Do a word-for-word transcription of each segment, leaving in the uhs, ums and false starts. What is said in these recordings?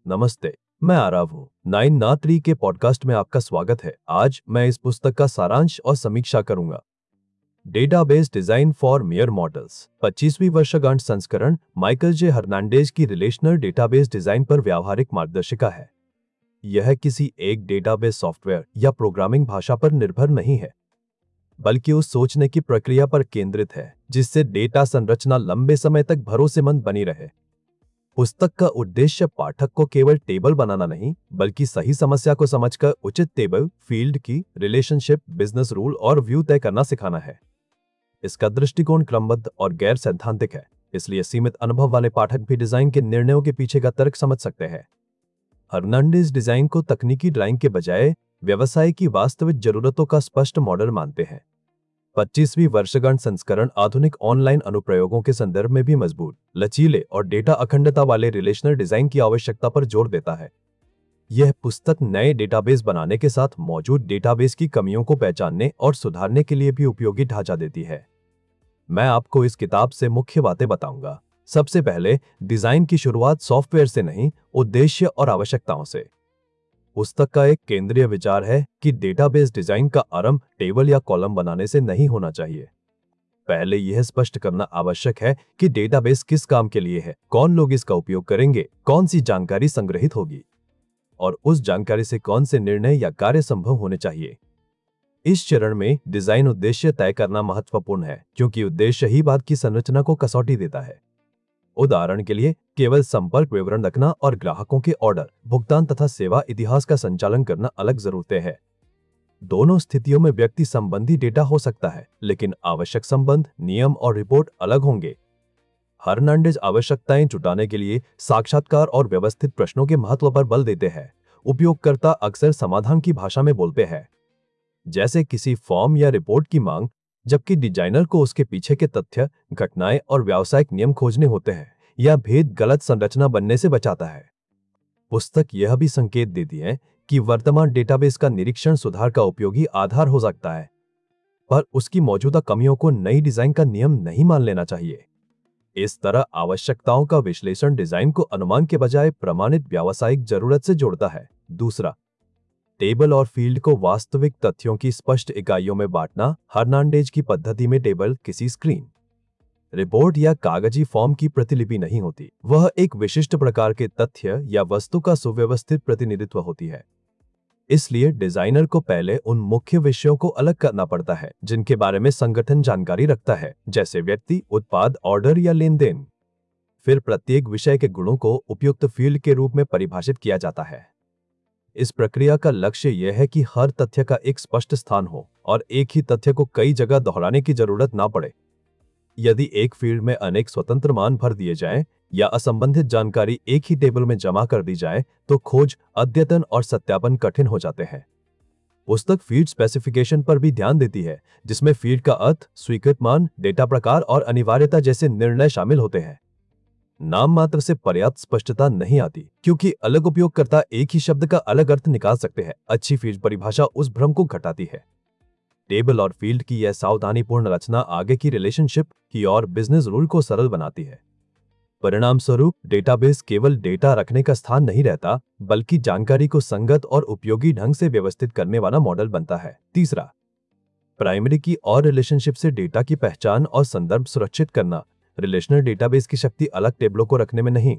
नमस्ते, मैं आरव हूँ। नाइन ना थ्री के पॉडकास्ट में आपका स्वागत है। आज मैं इस पुस्तक का सारांश और समीक्षा करूंगा। Database design for mere mortals, पच्चीसवीं वर्षगांठ संस्करण माइकल जे हर्नांडेज की रिलेशनल डेटाबेस डिजाइन पर व्यावहारिक मार्गदर्शिका है। यह किसी एक डेटाबेस सॉफ्टवेयर या प्रोग्रामिंग भाषा पर निर्भर नहीं है, बल्कि उस सोचने की प्रक्रिया पर केंद्रित है जिससे डेटा संरचना लंबे समय तक भरोसेमंद बनी रहे। पुस्तक का उद्देश्य पाठक को केवल टेबल बनाना नहीं, बल्कि सही समस्या को समझकर उचित table, field key, relationship, business rule और व्यू तय करना सिखाना है। इसका दृष्टिकोण क्रमबद्ध और गैर सैद्धांतिक है, इसलिए सीमित अनुभव वाले पाठक भी डिजाइन के निर्णयों के पीछे का तर्क समझ सकते हैं। हर्नांडेज डिजाइन को तकनीकी ड्राइंग के बजाय व्यवसाय की वास्तविक जरूरतों का स्पष्ट मॉडल मानते हैं। पच्चीसवीं वर्षगांठ संस्करण आधुनिक ऑनलाइन अनुप्रयोगों के संदर्भ में भी मजबूत, लचीले और डेटा अखंडता वाले रिलेशनल डिजाइन की आवश्यकता पर जोर देता है। यह पुस्तक नए डेटाबेस बनाने के साथ मौजूद डेटाबेस की कमियों को पहचानने और सुधारने के लिए भी उपयोगी ढांचा देती है। मैं आपको इस किताब से मुख्य बातें बताऊंगा। सबसे पहले, डिजाइन की शुरुआत सॉफ्टवेयर से नहीं, उद्देश्य और आवश्यकताओं से। पुस्तक का एक केंद्रीय विचार है कि डेटाबेस डिजाइन का आरंभ टेबल या कॉलम बनाने से नहीं होना चाहिए। पहले यह स्पष्ट करना आवश्यक है कि डेटाबेस किस काम के लिए है, कौन लोग इसका उपयोग करेंगे, कौन सी जानकारी संग्रहित होगी और उस जानकारी से कौन से निर्णय या कार्य संभव होने चाहिए। इस चरण में डिजाइन उद्देश्य तय करना महत्वपूर्ण है, क्योंकि उद्देश्य ही बात की संरचना को कसौटी देता है। उदाहरण के लिए, केवल संपर्क विवरण रखना और ग्राहकों के ऑर्डर, भुगतान तथा सेवा इतिहास का संचालन करना अलग जरूरतें हैं। दोनों स्थितियों में व्यक्ति संबंधी डेटा हो सकता है, लेकिन आवश्यक संबंध, नियम और रिपोर्ट अलग होंगे। हर्नांडेज आवश्यकताएं जुटाने के लिए साक्षात्कार और व्यवस्थित प्रश्नों के महत्व पर बल देते हैं। उपयोगकर्ता अक्सर समाधान की भाषा में बोलते हैं, जैसे किसी फॉर्म या रिपोर्ट की मांग, जबकि डिजाइनर को उसके पीछे के तथ्य, घटनाएं और व्यावसायिक नियम खोजने होते हैं। यह भेद गलत संरचना बनने से बचाता है। पुस्तक यह भी संकेत देती है कि वर्तमान डेटाबेस का निरीक्षण सुधार का उपयोगी आधार हो सकता है, पर उसकी मौजूदा कमियों को नई डिजाइन का नियम नहीं मान लेना चाहिए। इस तरह आवश्यकताओं का विश्लेषण डिजाइन को अनुमान के बजाय प्रमाणित व्यावसायिक जरूरत से जोड़ता है। दूसरा, टेबल और फील्ड को वास्तविक तथ्यों की स्पष्ट इकाइयों में बांटना। हर्नांडेज की पद्धति में टेबल किसी स्क्रीन, रिपोर्ट या कागजी फॉर्म की प्रतिलिपि नहीं होती, वह एक विशिष्ट प्रकार के तथ्य या वस्तु का सुव्यवस्थित प्रतिनिधित्व होती है। इसलिए डिजाइनर को पहले उन मुख्य विषयों को अलग करना पड़ता है जिनके बारे में संगठन जानकारी रखता है, जैसे व्यक्ति, उत्पाद, ऑर्डर या लेन देन। फिर प्रत्येक विषय के गुणों को उपयुक्त फील्ड के रूप में परिभाषित किया जाता है। इस प्रक्रिया का लक्ष्य यह है कि हर तथ्य का एक स्पष्ट स्थान हो और एक ही तथ्य को कई जगह दोहराने की जरूरत ना पड़े। यदि एक फील्ड में अनेक स्वतंत्र मान भर दिए जाएं या असंबंधित जानकारी एक ही टेबल में जमा कर दी जाए, तो खोज, अद्यतन और सत्यापन कठिन हो जाते हैं। पुस्तक फील्ड स्पेसिफिकेशन पर भी ध्यान देती है, जिसमें फील्ड का अर्थ, स्वीकृत मान, डेटा प्रकार और अनिवार्यता जैसे निर्णय शामिल होते हैं। नाम मात्र से पर्याप्त स्पष्टता नहीं आती, क्योंकि अलग उपयोगकर्ता एक ही शब्द का अलग अर्थ निकाल सकते हैं। अच्छी फील्ड परिभाषा उस भ्रम को घटाती है। टेबल और फील्ड की यह सावधानीपूर्ण रचना आगे की रिलेशनशिप की और बिजनेस रूल को सरल बनाती है। परिणाम स्वरूप डेटाबेस केवल डेटा रखने का स्थान नहीं रहता, बल्कि जानकारी को संगत और उपयोगी ढंग से व्यवस्थित करने वाला मॉडल बनता है। तीसरा, प्राइमरी की और रिलेशनशिप से डेटा की पहचान और संदर्भ सुरक्षित करना। रिलेशनल डेटाबेस की शक्ति अलग टेबलों को रखने में नहीं,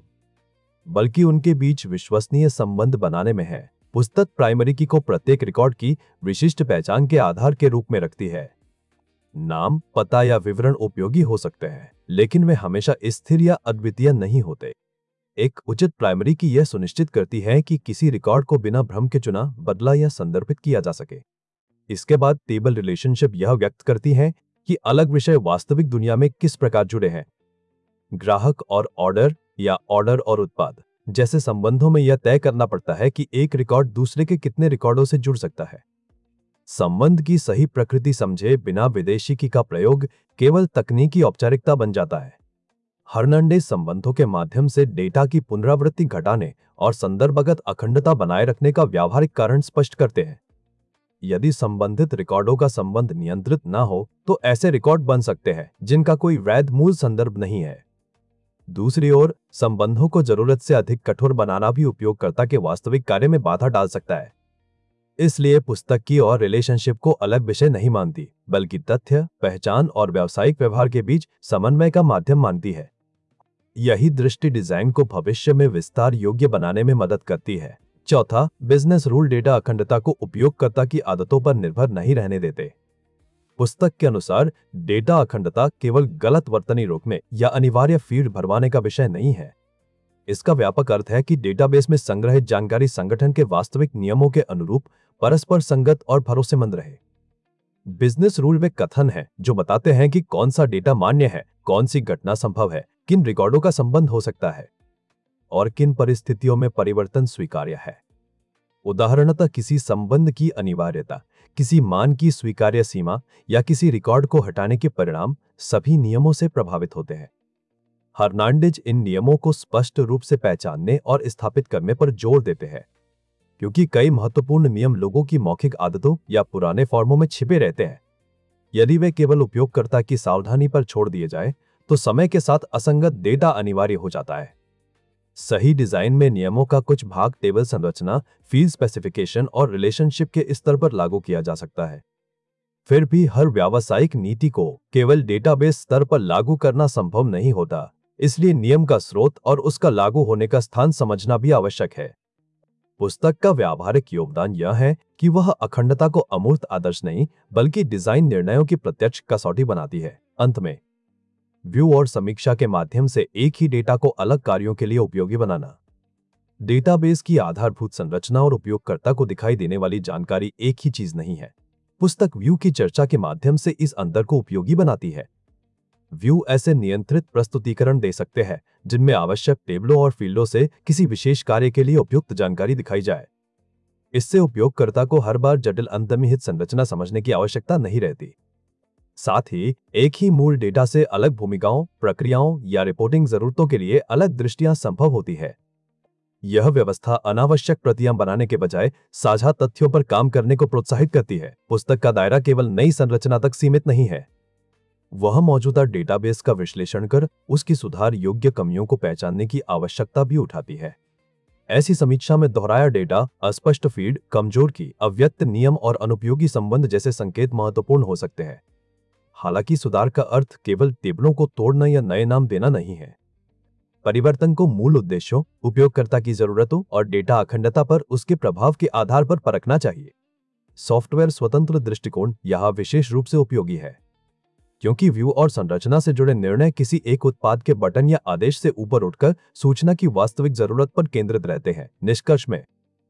बल्कि उनके बीच विश्वसनीय संबंध बनाने में है। पुस्तक प्राइमरी की को प्रत्येक रिकॉर्ड की विशिष्ट पहचान के आधार के रूप में रखती है। नाम, पता या विवरण उपयोगी हो सकते हैं, लेकिन वे हमेशा स्थिर या अद्वितीय नहीं होते। एक उचित प्राइमरी की यह सुनिश्चित करती है कि किसी रिकॉर्ड को बिना भ्रम के चुना, बदला या संदर्भित किया जा सके। इसके बाद टेबल रिलेशनशिप यह व्यक्त करती है कि अलग विषय वास्तविक दुनिया में किस प्रकार जुड़े हैं। ग्राहक और ऑर्डर या ऑर्डर और उत्पाद जैसे संबंधों में यह तय करना पड़ता है कि एक रिकॉर्ड दूसरे के कितने रिकॉर्डों से जुड़ सकता है। संबंध की सही प्रकृति समझे बिना विदेशिकी का प्रयोग केवल तकनीकी औपचारिकता बन जाता है। हर्नांडेज संबंधों के माध्यम से डेटा की पुनरावृत्ति घटाने और संदर्भगत अखंडता बनाए रखने का व्यावहारिक कारण स्पष्ट करते हैं। यदि संबंधित रिकॉर्डों का संबंध नियंत्रित न हो, तो ऐसे रिकॉर्ड बन सकते हैं जिनका कोई वैध मूल संदर्भ नहीं है। दूसरी ओर, संबंधों को जरूरत से अधिक कठोर बनाना भी उपयोगकर्ता के वास्तविक कार्य में बाधा डाल सकता है। इसलिए पुस्तक की और रिलेशनशिप को अलग विषय नहीं मानती, बल्कि तथ्य, पहचान और व्यावसायिक व्यवहार के बीच समन्वय का माध्यम मानती है। यही दृष्टि डिजाइन को भविष्य में विस्तार योग्य बनाने में मदद करती है। चौथा, बिजनेस रूल डेटा अखंडता को उपयोगकर्ता की आदतों पर निर्भर नहीं रहने देते। पुस्तक के अनुसार डेटा अखंडता केवल गलत वर्तनी रोकने या अनिवार्य फील्ड भरवाने का विषय नहीं है। इसका व्यापक अर्थ है कि डेटाबेस में संग्रहित जानकारी संगठन के वास्तविक नियमों के अनुरूप, परस्पर संगत और भरोसेमंद रहे। बिजनेस रूल वे कथन हैं जो बताते हैं कि कौन सा डेटा मान्य है, कौन सी घटना संभव है, किन रिकॉर्डों का संबंध हो सकता है और किन परिस्थितियों में परिवर्तन स्वीकार्य है। उदाहरणतः किसी संबंध की अनिवार्यता, किसी मान की स्वीकार्य सीमा या किसी रिकॉर्ड को हटाने के परिणाम सभी नियमों से प्रभावित होते हैं। हर्नांडेज इन नियमों को स्पष्ट रूप से पहचानने और स्थापित करने पर जोर देते हैं, क्योंकि कई महत्वपूर्ण नियम लोगों की मौखिक आदतों या पुराने फॉर्मों में छिपे रहते हैं। यदि वे केवल उपयोगकर्ता की सावधानी पर छोड़ दिए जाए, तो समय के साथ असंगत डेटा अनिवार्य हो जाता है। सही डिजाइन में नियमों का कुछ भाग टेबल संरचना, फील्ड स्पेसिफिकेशन और रिलेशनशिप के स्तर पर लागू किया जा सकता है। फिर भी हर व्यावसायिक नीति को केवल डेटाबेस स्तर पर लागू करना संभव नहीं होता, इसलिए नियम का स्रोत और उसका लागू होने का स्थान समझना भी आवश्यक है। पुस्तक का व्यावहारिक योगदान यह है कि वह अखंडता को अमूर्त आदर्श नहीं, बल्कि डिजाइन निर्णयों की प्रत्यक्ष कसौटी बनाती है। अंत में, व्यू और समीक्षा के माध्यम से एक ही डेटा को अलग कार्यों के लिए उपयोगी बनाना। डेटाबेस की आधारभूत संरचना और उपयोगकर्ता को दिखाई देने वाली जानकारी एक ही चीज नहीं है। पुस्तक व्यू की चर्चा के माध्यम से इस अंतर को उपयोगी बनाती है। व्यू ऐसे नियंत्रित प्रस्तुतिकरण दे सकते हैं जिनमें आवश्यक टेबलों और फील्डों से किसी विशेष कार्य के लिए उपयुक्त जानकारी दिखाई जाए। इससे उपयोगकर्ता को हर बार जटिल अंतर्निहित संरचना समझने की आवश्यकता नहीं रहती। साथ ही एक ही मूल डेटा से अलग भूमिकाओं, प्रक्रियाओं या रिपोर्टिंग जरूरतों के लिए अलग दृष्टियां संभव होती है। यह व्यवस्था अनावश्यक प्रतियां बनाने के बजाय साझा तथ्यों पर काम करने को प्रोत्साहित करती है। पुस्तक का दायरा केवल नई संरचना तक सीमित नहीं है, वह मौजूदा डेटाबेस का विश्लेषण कर उसकी सुधार योग्य कमियों को पहचानने की आवश्यकता भी उठाती है। ऐसी समीक्षा में दोहराया डेटा, अस्पष्ट फीड, कमजोर की, अव्यक्त नियम और अनुपयोगी संबंध जैसे संकेत महत्वपूर्ण हो सकते हैं। हालांकि सुधार का अर्थ केवल टेबलों को तोड़ना या नए नाम देना नहीं है। परिवर्तन को मूल उद्देश्यों, उपयोगकर्ता की जरूरतों और डेटा अखंडता पर उसके प्रभाव के आधार पर परखना चाहिए। सॉफ्टवेयर स्वतंत्र दृष्टिकोण यहां विशेष रूप से उपयोगी है, क्योंकि व्यू और संरचना से जुड़े निर्णय किसी एक उत्पाद के बटन या आदेश से ऊपर उठकर सूचना की वास्तविक जरूरत पर केंद्रित रहते हैं। निष्कर्ष में,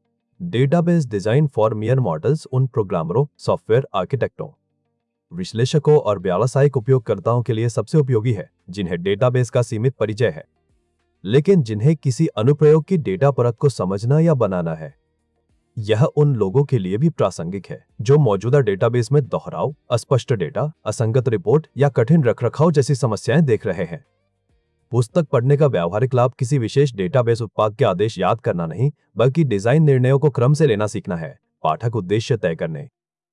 database design for mere mortals उन प्रोग्रामरों, सॉफ्टवेयर आर्किटेक्टों, विश्लेषकों और व्यावसायिक उपयोगकर्ताओं के लिए सबसे उपयोगी है जिन्हें डेटाबेस का सीमित परिचय है, लेकिन जिन्हें किसी अनुप्रयोग की डेटा परत को समझना या बनाना है। यह उन लोगों के लिए भी प्रासंगिक है जो मौजूदा डेटाबेस में दोहराव, अस्पष्ट डेटा, असंगत रिपोर्ट या कठिन रखरखाव जैसी समस्याएं देख रहे हैं। पुस्तक पढ़ने का व्यावहारिक लाभ किसी विशेष डेटाबेस उत्पाद के आदेश याद करना नहीं, बल्कि डिजाइन निर्णयों को क्रम से लेना सीखना है। पाठक उद्देश्य तय करने,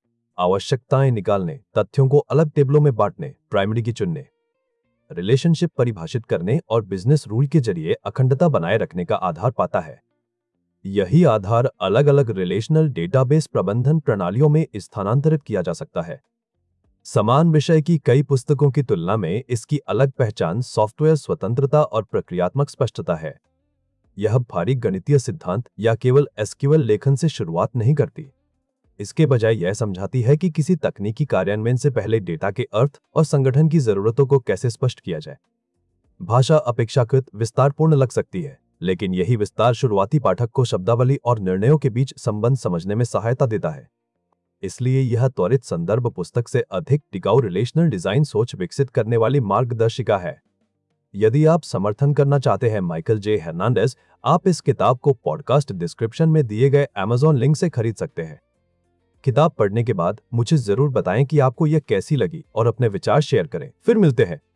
आवश्यकताएं निकालने, तथ्यों को अलग टेबलों में बांटने, प्राइमरी की चुनने, रिलेशनशिप परिभाषित करने और बिजनेस रूल के जरिए अखंडता बनाए रखने का आधार पाता है। यही आधार अलग अलग रिलेशनल डेटाबेस प्रबंधन प्रणालियों में स्थानांतरित किया जा सकता है। समान विषय की कई पुस्तकों की तुलना में इसकी अलग पहचान सॉफ्टवेयर स्वतंत्रता और प्रक्रियात्मक स्पष्टता है। यह भारी गणितीय सिद्धांत या केवल एसक्यूएल लेखन से शुरुआत नहीं करती। इसके बजाय यह समझाती है कि किसी तकनीकी कार्यान्वयन से पहले डेटा के अर्थ और संगठन की जरूरतों को कैसे स्पष्ट किया जाए। भाषा अपेक्षाकृत विस्तारपूर्ण लग सकती है, लेकिन यही विस्तार शुरुआती पाठक को शब्दावली और निर्णयों के बीच संबंध समझने में सहायता देता है। इसलिए यह त्वरित संदर्भ पुस्तक से अधिक टिकाऊ रिलेशनल डिजाइन सोच विकसित करने वाली मार्गदर्शिका है। यदि आप समर्थन करना चाहते हैं माइकल जे हर्नांडेज, आप इस किताब को पॉडकास्ट डिस्क्रिप्शन में दिए गए अमेज़न लिंक से खरीद सकते हैं। किताब पढ़ने के बाद मुझे जरूर बताएं कि आपको यह कैसी लगी और अपने विचार शेयर करें। फिर मिलते हैं।